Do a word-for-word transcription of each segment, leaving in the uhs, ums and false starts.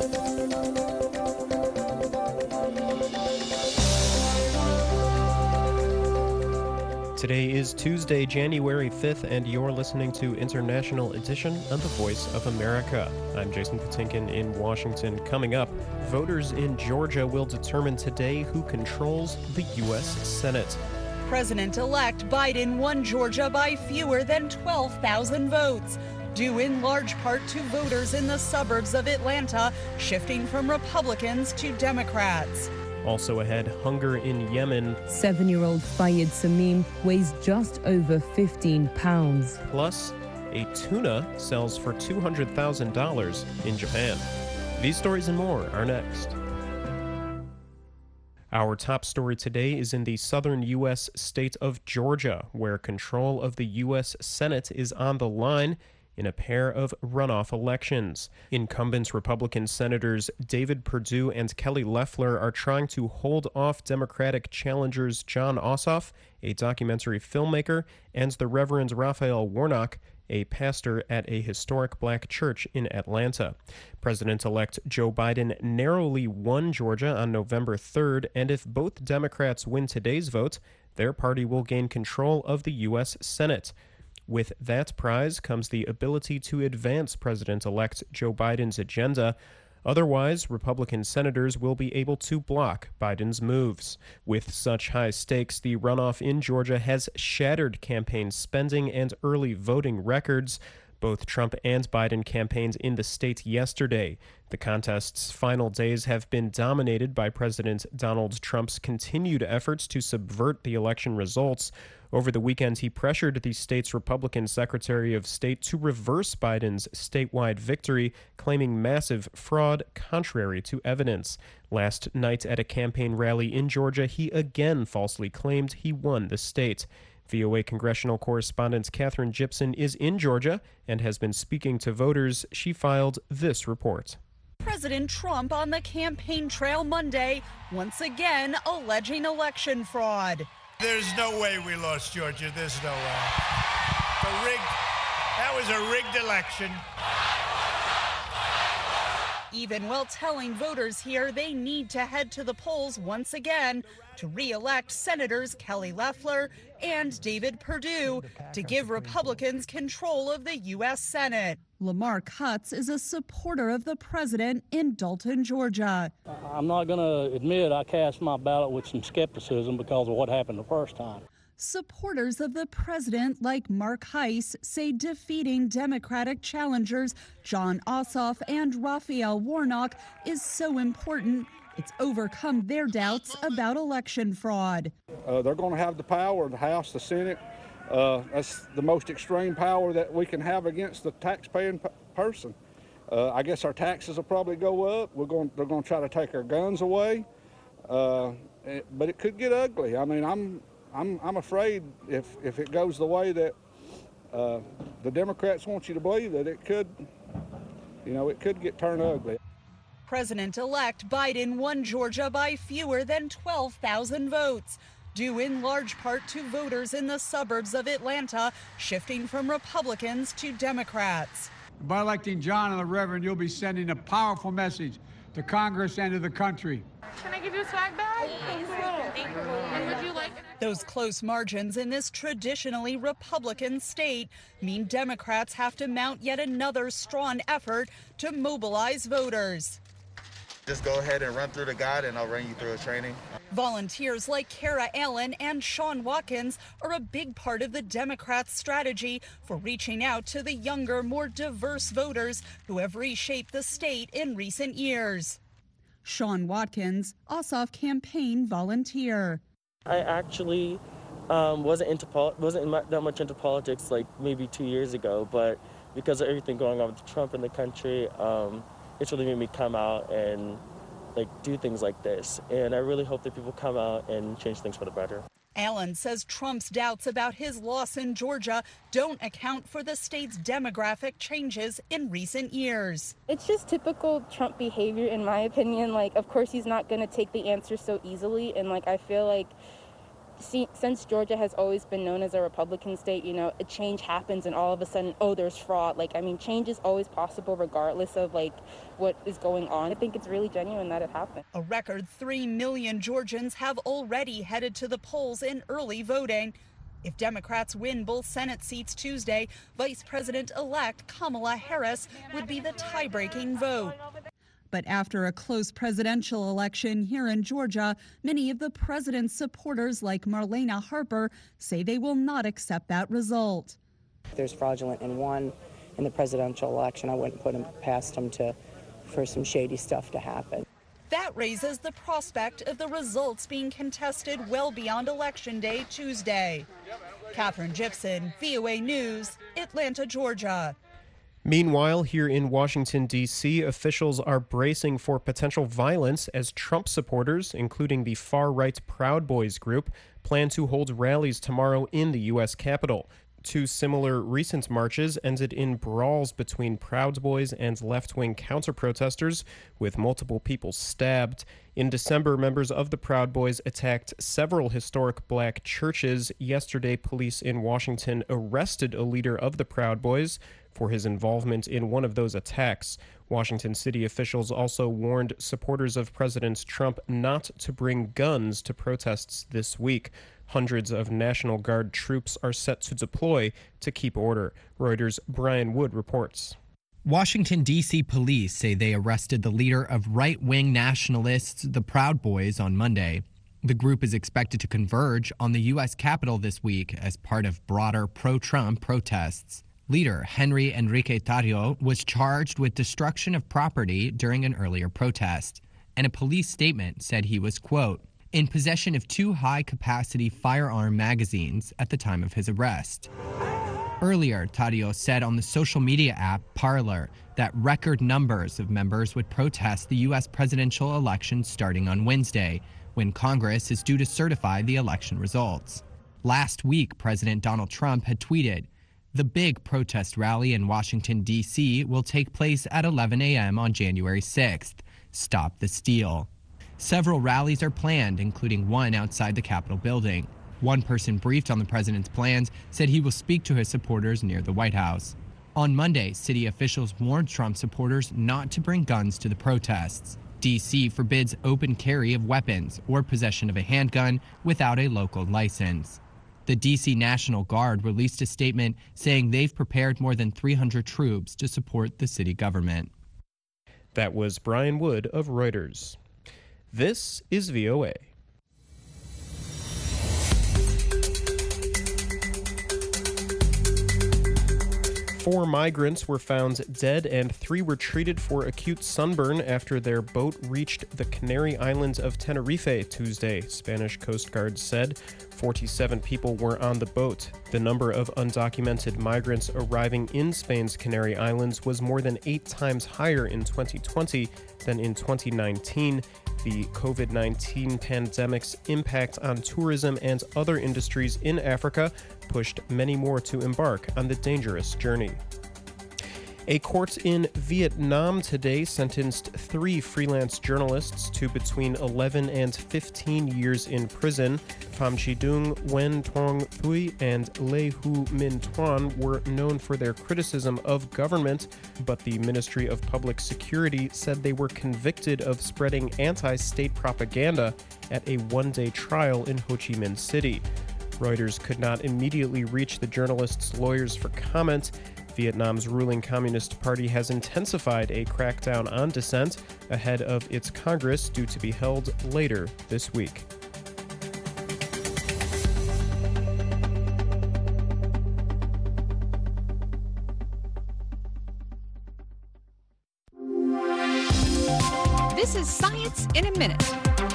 Today is Tuesday, January fifth, and you're listening to International Edition on the Voice of America. I'm Jason Patinkin in Washington. Coming up, voters in Georgia will determine today who controls the U S Senate. President-elect Biden won Georgia by fewer than twelve thousand votes, due in large part to voters in the suburbs of Atlanta shifting from Republicans to Democrats. Also ahead, hunger in Yemen. Seven-year-old Fayed Samim weighs just over fifteen pounds. Plus, a tuna sells for two hundred thousand dollars in Japan. These stories and more are next. Our top story today is in the southern U S state of Georgia, where control of the U S Senate is on the line in a pair of runoff elections. Incumbent Republican Senators David Perdue and Kelly Loeffler are trying to hold off Democratic challengers Jon Ossoff, a documentary filmmaker, and the Reverend Raphael Warnock, a pastor at a historic black church in Atlanta. President-elect Joe Biden narrowly won Georgia on November third, and if both Democrats win today's vote, their party will gain control of the U S Senate. With that prize comes the ability to advance President-elect Joe Biden's agenda. Otherwise, Republican senators will be able to block Biden's moves. With such high stakes, the runoff in Georgia has shattered campaign spending and early voting records. Both Trump and Biden campaigned in the state yesterday. The contest's final days have been dominated by President Donald Trump's continued efforts to subvert the election results. Over the weekend, he pressured the state's Republican Secretary of State to reverse Biden's statewide victory, claiming massive fraud contrary to evidence. Last night at a campaign rally in Georgia, he again falsely claimed he won the state. V O A congressional correspondent Katherine Gypson is in Georgia and has been speaking to voters. She filed this report. President Trump on the campaign trail Monday, once again alleging election fraud. There's no way we lost Georgia. There's no way. The rigged, that was a rigged election. Even while telling voters here they need to head to the polls once again to re-elect Senators Kelly Loeffler and David Perdue to give Republicans control of the U S Senate. Lamar Cutts is a supporter of the president in Dalton, Georgia. I'm not going to admit I cast my ballot with some skepticism because of what happened the first time. Supporters of the president, like Mark Heiss, say defeating Democratic challengers Jon Ossoff and Raphael Warnock is so important it's overcome their doubts about election fraud. Uh, they're going to have the power, the House, the Senate. Uh, that's the most extreme power that we can have against the taxpaying p- person. Uh, I guess our taxes will probably go up. We're going, they're going to try to take our guns away, uh, it, but it could get ugly. I mean, I'm, I'm, I'm afraid if, if it goes the way that uh, the Democrats want you to believe, that it could, you know, it could get turned ugly. President-elect Biden won Georgia by fewer than twelve thousand votes, due in large part to voters in the suburbs of Atlanta shifting from Republicans to Democrats. By electing John and the Reverend, you'll be sending a powerful message to Congress and to the country. Can I give you a swag bag? And would you like it? Those close margins in this traditionally Republican state mean Democrats have to mount yet another strong effort to mobilize voters. Just go ahead and run through the guide and I'll run you through a training. Volunteers like Kara Allen and Sean Watkins are a big part of the Democrats' strategy for reaching out to the younger, more diverse voters who have reshaped the state in recent years. Sean Watkins, Ossoff campaign volunteer. I actually um, wasn't into pol- wasn't in my, that much into politics like maybe two years ago, but because of everything going on with Trump in the country, um, it's really made me come out and like do things like this. And I really hope that people come out and change things for the better. Allen says Trump's doubts about his loss in Georgia don't account for the state's demographic changes in recent years. It's just typical Trump behavior, in my opinion. Like, of course, he's not going to take the answer so easily. And like, I feel like see, since Georgia has always been known as a Republican state, you know, a change happens and all of a sudden, oh, there's fraud. Like, I mean, change is always possible regardless of, like, what is going on. I think it's really genuine that it happened. A record three million Georgians have already headed to the polls in early voting. If Democrats win both Senate seats Tuesday, Vice President-elect Kamala Harris would be the tie-breaking vote. But after a close presidential election here in Georgia, many of the president's supporters, like Marlena Harper, say they will not accept that result. If there's fraudulent and won in the presidential election, I wouldn't put them past them to, for some shady stuff to happen. That raises the prospect of the results being contested well beyond Election Day Tuesday. Catherine Gibson, V O A News, Atlanta, Georgia. Meanwhile, here in Washington, D C, officials are bracing for potential violence as Trump supporters, including the far-right Proud Boys group, plan to hold rallies tomorrow in the U S Capitol. Two similar recent marches ended in brawls between Proud Boys and left-wing counter-protesters, with multiple people stabbed. In December, members of the Proud Boys attacked several historic black churches. Yesterday, police in Washington arrested a leader of the Proud Boys for his involvement in one of those attacks. Washington city officials also warned supporters of President Trump not to bring guns to protests this week. Hundreds of National Guard troops are set to deploy to keep order. Reuters' Brian Wood reports. Washington, D C police say they arrested the leader of right-wing nationalists, the Proud Boys, on Monday. The group is expected to converge on the U S Capitol this week as part of broader pro-Trump protests. Leader Henry Enrique Tarrio was charged with destruction of property during an earlier protest, and a police statement said he was, quote, in possession of two high-capacity firearm magazines at the time of his arrest. Earlier, Tarrio said on the social media app Parler that record numbers of members would protest the U S presidential election starting on Wednesday, when Congress is due to certify the election results. Last week, President Donald Trump had tweeted, the big protest rally in Washington, D C will take place at eleven a.m. on January sixth. Stop the steal. Several rallies are planned, including one outside the Capitol building. One person briefed on the president's plans said he will speak to his supporters near the White House. On Monday, city officials warned Trump supporters not to bring guns to the protests. D C forbids open carry of weapons or possession of a handgun without a local license. The D C National Guard released a statement saying they've prepared more than three hundred troops to support the city government. That was Brian Wood of Reuters. This is V O A. Four migrants were found dead and three were treated for acute sunburn after their boat reached the Canary Islands of Tenerife Tuesday, Spanish Coast Guard said. forty-seven people were on the boat. The number of undocumented migrants arriving in Spain's Canary Islands was more than eight times higher in twenty twenty than in twenty nineteen. The COVID nineteen pandemic's impact on tourism and other industries in Africa pushed many more to embark on the dangerous journey. A court in Vietnam today sentenced three freelance journalists to between eleven and fifteen years in prison. Pham Chi Dung, Nguyen Tuong Thuy, and Lê Hu Minh Tuan were known for their criticism of government, but the Ministry of Public Security said they were convicted of spreading anti-state propaganda at a one-day trial in Ho Chi Minh City. Reuters could not immediately reach the journalists' lawyers for comment. Vietnam's ruling Communist Party has intensified a crackdown on dissent ahead of its Congress due to be held later this week. This is Science in a Minute.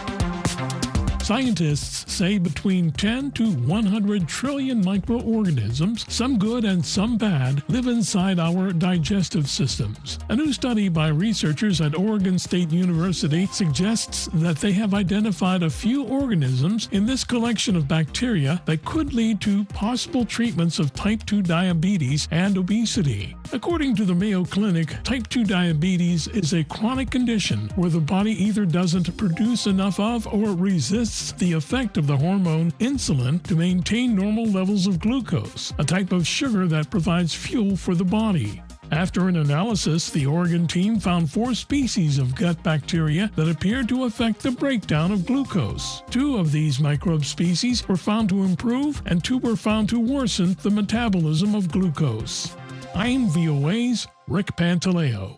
Scientists say between ten to one hundred trillion microorganisms, some good and some bad, live inside our digestive systems. A new study by researchers at Oregon State University suggests that they have identified a few organisms in this collection of bacteria that could lead to possible treatments of type two diabetes and obesity. According to the Mayo Clinic, type two diabetes is a chronic condition where the body either doesn't produce enough of or resists tests the effect of the hormone insulin to maintain normal levels of glucose, a type of sugar that provides fuel for the body. After an analysis, the Oregon team found four species of gut bacteria that appeared to affect the breakdown of glucose. Two of these microbe species were found to improve, and two were found to worsen the metabolism of glucose. I'm V O A's Rick Pantaleo.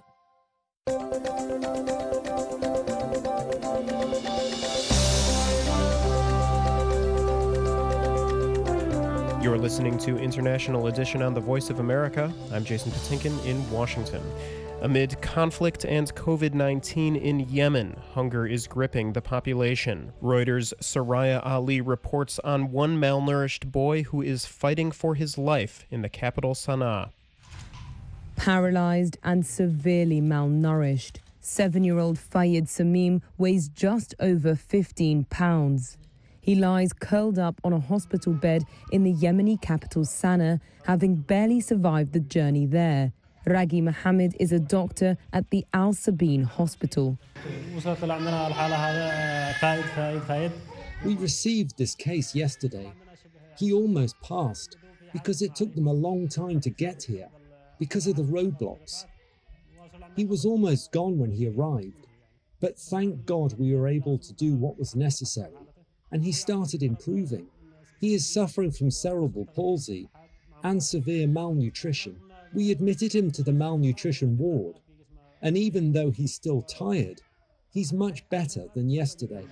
You're listening to International Edition on the Voice of America. I'm Jason Patinkin in Washington. Amid conflict and COVID nineteen in Yemen, hunger is gripping the population. Reuters' Soraya Ali reports on one malnourished boy who is fighting for his life in the capital Sana'a. Paralyzed and severely malnourished, seven-year-old Fayed Samim weighs just over fifteen pounds. He lies curled up on a hospital bed in the Yemeni capital Sana'a, having barely survived the journey there. Raghi Mohammed is a doctor at the Al Sabeen Hospital. We received this case yesterday. He almost passed because it took them a long time to get here because of the roadblocks. He was almost gone when he arrived, but thank God we were able to do what was necessary. And he started improving. He is suffering from cerebral palsy and severe malnutrition. We admitted him to the malnutrition ward, and even though he's still tired, he's much better than yesterday.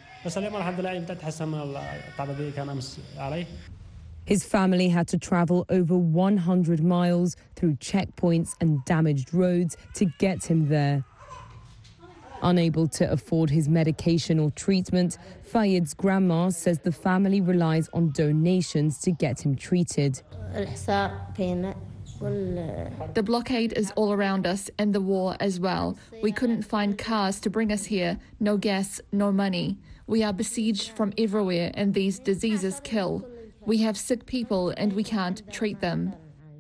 His family had to travel over one hundred miles through checkpoints and damaged roads to get him there. Unable to afford his medication or treatment, Fayed's grandma says the family relies on donations to get him treated. The blockade is all around us and the war as well. We couldn't find cars to bring us here, no gas, no money. We are besieged from everywhere and these diseases kill. We have sick people and we can't treat them.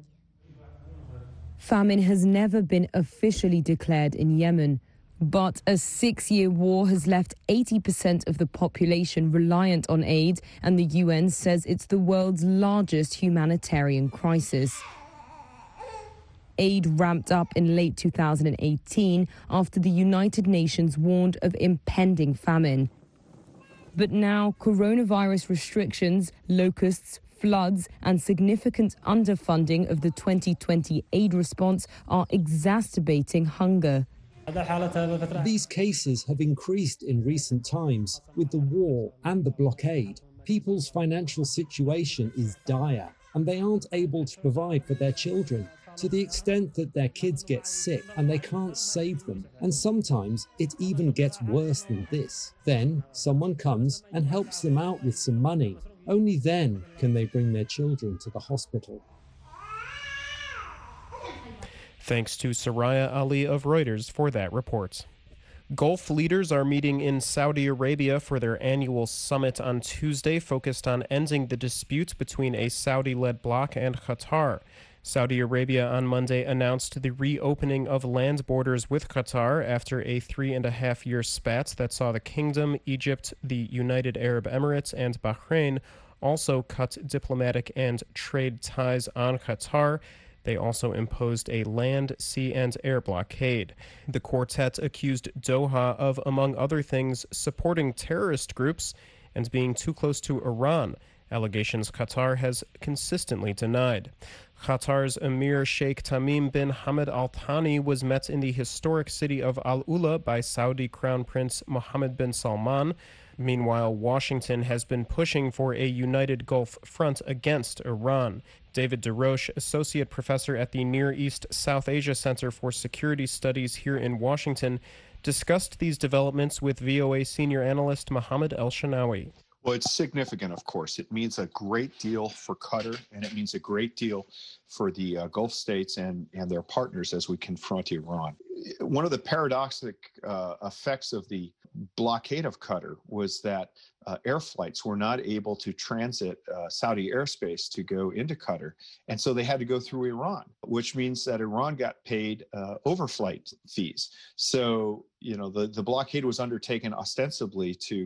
Famine has never been officially declared in Yemen, but a six-year war has left eighty percent of the population reliant on aid, and the U N says it's the world's largest humanitarian crisis. Aid ramped up in late two thousand eighteen after the United Nations warned of impending famine. But now, coronavirus restrictions, locusts, floods, and significant underfunding of the twenty twenty aid response are exacerbating hunger. These cases have increased in recent times with the war and the blockade. People's financial situation is dire, and they aren't able to provide for their children, to the extent that their kids get sick and they can't save them. And sometimes it even gets worse than this. Then someone comes and helps them out with some money. Only then can they bring their children to the hospital. Thanks to Soraya Ali of Reuters for that report. Gulf leaders are meeting in Saudi Arabia for their annual summit on Tuesday, focused on ending the dispute between a Saudi-led bloc and Qatar. Saudi Arabia on Monday announced the reopening of land borders with Qatar after a three and a half year spat that saw the kingdom, Egypt, the United Arab Emirates, and Bahrain also cut diplomatic and trade ties on Qatar. They also imposed a land, sea, and air blockade. The quartet accused Doha of, among other things, supporting terrorist groups and being too close to Iran, allegations Qatar has consistently denied. Qatar's Emir Sheikh Tamim bin Hamad Al Thani was met in the historic city of Al Ula by Saudi Crown Prince Mohammed bin Salman. Meanwhile, Washington has been pushing for a united Gulf front against Iran. David DeRoche, associate professor at the Near East South Asia Center for Security Studies here in Washington, discussed these developments with V O A senior analyst Mohammed El-Shanawi. Well, it's significant, of course. It means a great deal for Qatar, and it means a great deal for the uh, Gulf states and, and their partners as we confront Iran. One of the paradoxic uh, effects of the blockade of Qatar was that uh, air flights were not able to transit uh, Saudi airspace to go into Qatar, and so they had to go through Iran, which means that Iran got paid uh, overflight fees. So, you know, the, the blockade was undertaken ostensibly to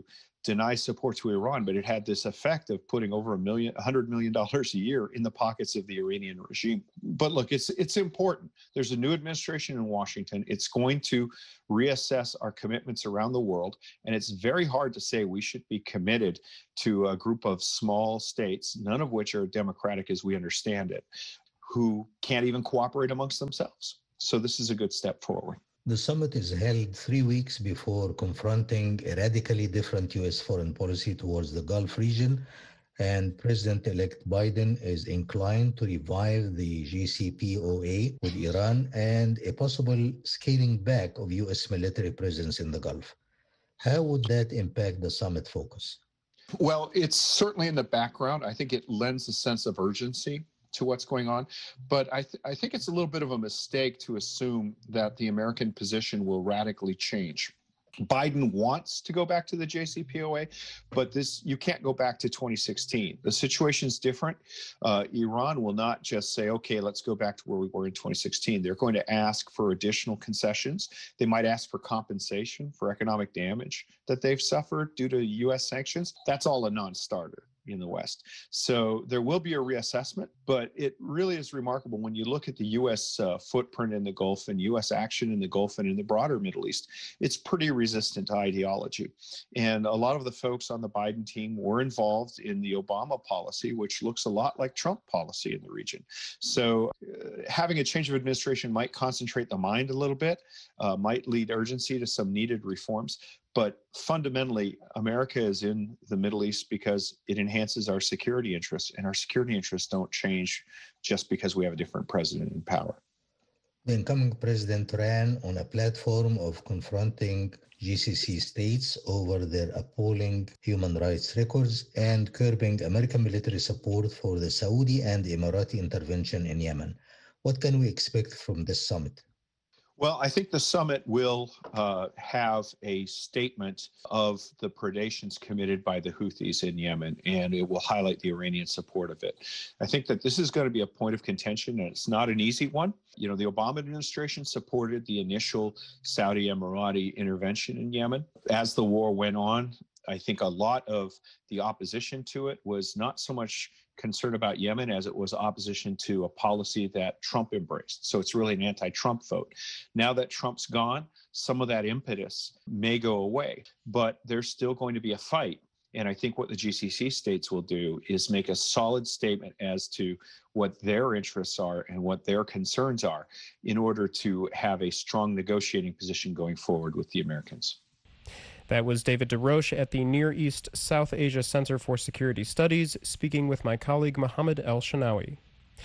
deny support to Iran, but it had this effect of putting over a million, one hundred million dollars a year in the pockets of the Iranian regime. But look, it's it's important. There's a new administration in Washington. It's going to reassess our commitments around the world, and it's very hard to say we should be committed to a group of small states, none of which are democratic as we understand it, who can't even cooperate amongst themselves. So this is a good step forward. The summit is held three weeks before confronting a radically different U S foreign policy towards the Gulf region, and President-elect Biden is inclined to revive the J C P O A with Iran and a possible scaling back of U S military presence in the Gulf. How would that impact the summit focus? Well, it's certainly in the background. I think it lends a sense of urgency to what's going on. But I, th- I think it's a little bit of a mistake to assume that the American position will radically change. Biden wants to go back to the J C P O A, but this you can't go back to twenty sixteen. The situation's different. Uh, Iran will not just say, okay, let's go back to where we were in twenty sixteen. They're going to ask for additional concessions. They might ask for compensation for economic damage that they've suffered due to U S sanctions. That's all a non-starter in the West. So there will be a reassessment, but it really is remarkable when you look at the U S uh, footprint in the Gulf and U S action in the Gulf and in the broader Middle East, it's pretty resistant to ideology. And a lot of the folks on the Biden team were involved in the Obama policy, which looks a lot like Trump policy in the region. So uh, having a change of administration might concentrate the mind a little bit, uh, might lead urgency to some needed reforms. But fundamentally, America is in the Middle East because it enhances our security interests, and our security interests don't change just because we have a different president in power. The incoming president ran on a platform of confronting G C C states over their appalling human rights records and curbing American military support for the Saudi and Emirati intervention in Yemen. What can we expect from this summit? Well, I think the summit will uh, have a statement of the predations committed by the Houthis in Yemen, and it will highlight the Iranian support of it. I think that this is going to be a point of contention, and it's not an easy one. You know, the Obama administration supported the initial Saudi Emirati intervention in Yemen. As the war went on, I think a lot of the opposition to it was not so much concern about Yemen as it was opposition to a policy that Trump embraced. So it's really an anti-Trump vote. Now that Trump's gone, some of that impetus may go away, but there's still going to be a fight. And I think what the G C C states will do is make a solid statement as to what their interests are and what their concerns are in order to have a strong negotiating position going forward with the Americans. That was David DeRoche at the Near East South Asia Center for Security Studies, speaking with my colleague Mohammed El-Shanawi.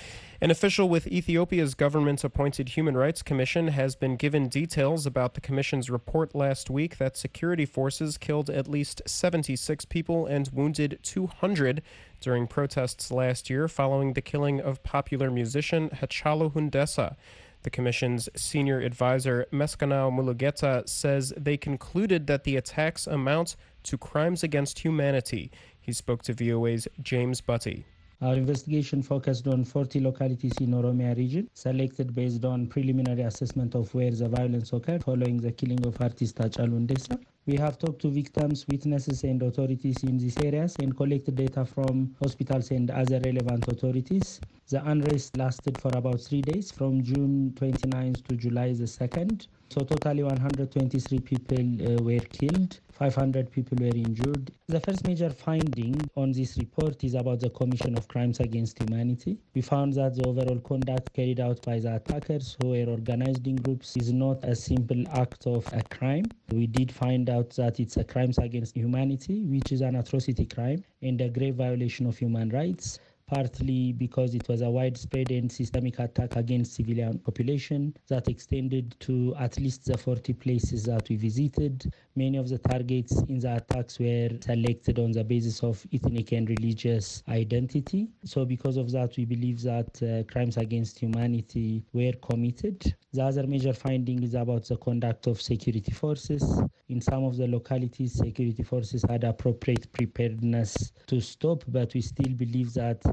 An official with Ethiopia's government-appointed Human Rights Commission has been given details about the commission's report last week that security forces killed at least seventy-six people and wounded two hundred during protests last year following the killing of popular musician Hachalu Hundessa. The commission's senior advisor, Meskanau Mulugeta, says they concluded that the attacks amount to crimes against humanity. He spoke to V O A's James Butty. Our investigation focused on forty localities in Oromia region, selected based on preliminary assessment of where the violence occurred following the killing of artist Hachalu Hundessa. We have talked to victims, witnesses, and authorities in these areas and collected data from hospitals and other relevant authorities. The unrest lasted for about three days, from June twenty-ninth to July the second. So totally one hundred twenty-three people uh, were killed, five hundred people were injured. The first major finding on this report is about the commission of crimes against humanity. We found that the overall conduct carried out by the attackers, who were organized in groups, is not a simple act of a crime. We did find out that it's a crimes against humanity, which is an atrocity crime and a grave violation of human rights, partly because it was a widespread and systemic attack against civilian population that extended to at least the forty places that we visited. Many of the targets in the attacks were selected on the basis of ethnic and religious identity. So because of that, we believe that uh, crimes against humanity were committed. The other major finding is about the conduct of security forces. In some of the localities, security forces had appropriate preparedness to stop, but we still believe that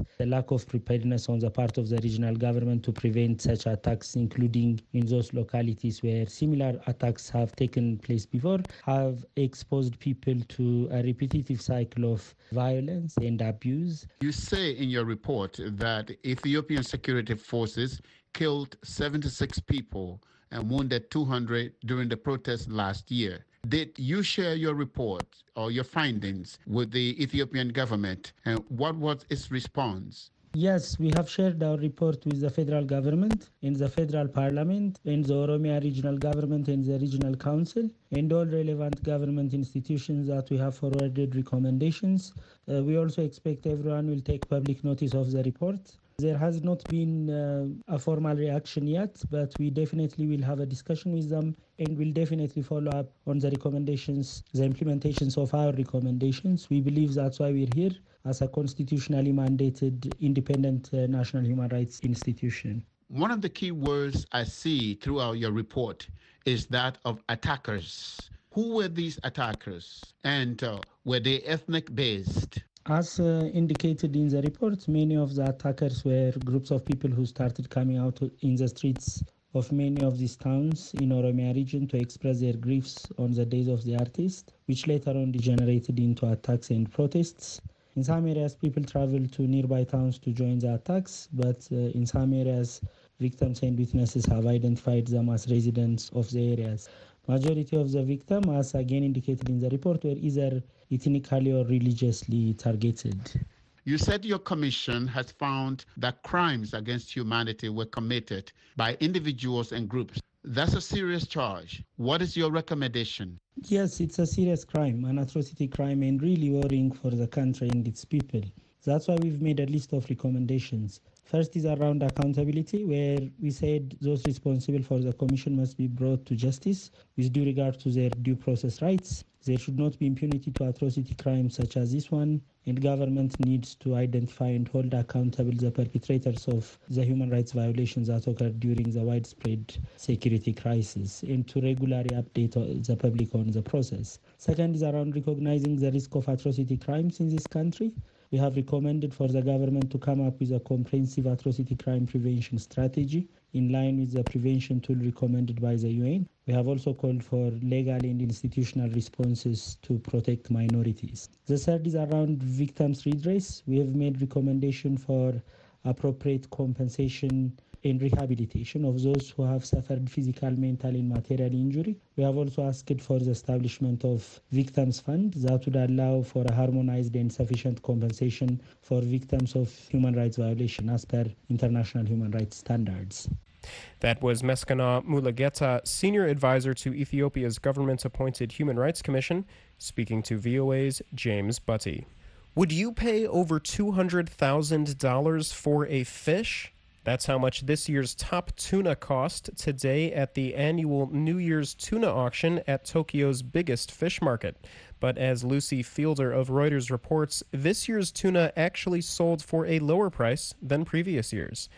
the lack of preparedness on the part of the regional government to prevent such attacks, including in those localities where similar attacks have taken place before, have exposed people to a repetitive cycle of violence and abuse. You say in your report that Ethiopian security forces killed seventy-six people and wounded two hundred during the protest last year. Did you share your report or your findings with the Ethiopian government, and what was its response? Yes, we have shared our report with the federal government, in the federal parliament, in the Oromia regional government, and the regional council, and all relevant government institutions that we have forwarded recommendations. Uh, we also expect everyone will take public notice of the report. There has not been uh, a formal reaction yet, but we definitely will have a discussion with them and will definitely follow up on the recommendations, the implementations of our recommendations. We believe that's why we're here as a constitutionally mandated independent uh, national human rights institution. One of the key words I see throughout your report is that of attackers. Who were these attackers, and uh, were they ethnic based? As uh, indicated in the report, many of the attackers were groups of people who started coming out in the streets of many of these towns in Oromia region to express their griefs on the days of the artist, which later on degenerated into attacks and protests. In some areas, people traveled to nearby towns to join the attacks, but uh, in some areas, victims and witnesses have identified them as residents of the areas. Majority of the victims, as again indicated in the report, were either ethnically or religiously targeted. You said your commission has found that crimes against humanity were committed by individuals and groups. That's a serious charge. What is your recommendation? Yes, it's a serious crime, an atrocity crime, and really worrying for the country and its people. That's why we've made a list of recommendations. First is around accountability, where we said those responsible for the commission must be brought to justice with due regard to their due process rights. There should not be impunity to atrocity crimes such as this one, and government needs to identify and hold accountable the perpetrators of the human rights violations that occurred during the widespread security crisis, and to regularly update the public on the process. Second is around recognizing the risk of atrocity crimes in this country. We have recommended for the government to come up with a comprehensive atrocity crime prevention strategy in line with the prevention tool recommended by the U N. We have also called for legal and institutional responses to protect minorities. The third is around victims' redress. We have made recommendation for appropriate compensation and rehabilitation of those who have suffered physical, mental, and material injury. We have also asked for the establishment of victims' fund that would allow for a harmonized and sufficient compensation for victims of human rights violation as per international human rights standards. That was Meskenah Mulageta, Senior Advisor to Ethiopia's government-appointed Human Rights Commission, speaking to V O A's James Butty. Would you pay over two hundred thousand dollars for a fish? That's how much this year's top tuna cost today at the annual New Year's tuna auction at Tokyo's biggest fish market. But as Lucy Fielder of Reuters reports, this year's tuna actually sold for a lower price than previous years.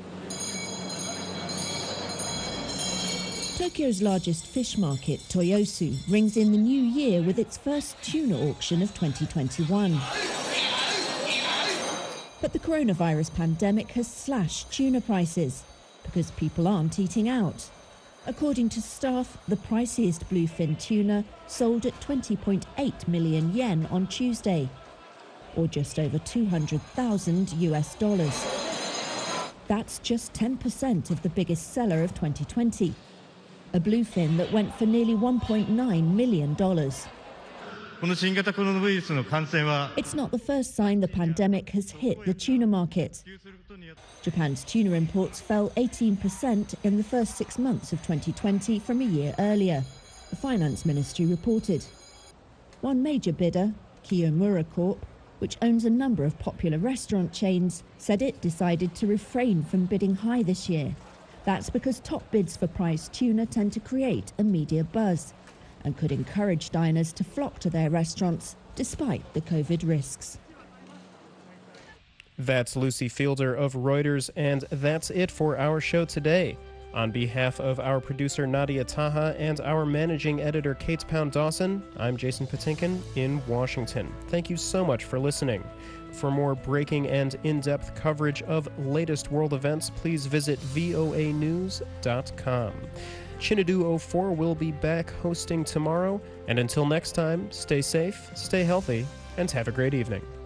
Tokyo's largest fish market, Toyosu, rings in the new year with its first tuna auction of twenty twenty-one. But the coronavirus pandemic has slashed tuna prices because people aren't eating out. According to staff, the priciest bluefin tuna sold at twenty point eight million yen on Tuesday, or just over two hundred thousand US dollars. That's just ten percent of the biggest seller of twenty twenty, a bluefin that went for nearly one point nine million dollars. It's not the first sign the pandemic has hit the tuna market. Japan's tuna imports fell eighteen percent in the first six months of twenty twenty from a year earlier, the finance ministry reported. One major bidder, Kiyomura Corp, which owns a number of popular restaurant chains, said it decided to refrain from bidding high this year. That's because top bids for priced tuna tend to create a media buzz and could encourage diners to flock to their restaurants despite the COVID risks. That's Lucy Fielder of Reuters, and that's it for our show today. On behalf of our producer Nadia Taha and our managing editor Kate Pound Dawson, I'm Jason Patinkin in Washington. Thank you so much for listening. For more breaking and in-depth coverage of latest world events, please visit V O A news dot com. Chinadu oh four will be back hosting tomorrow, and until next time, stay safe, stay healthy, and have a great evening.